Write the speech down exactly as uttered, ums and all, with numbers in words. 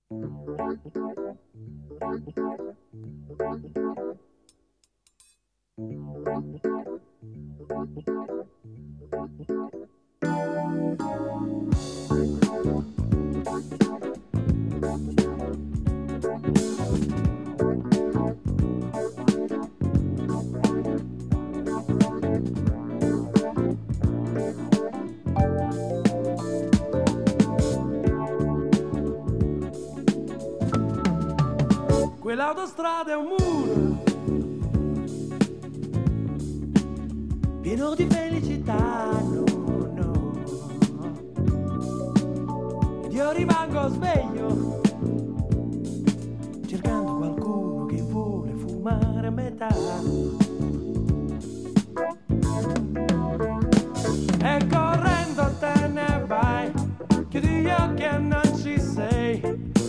Quell'autostrada è un muro pieno di felicità, no, no. Ed io rimango sveglio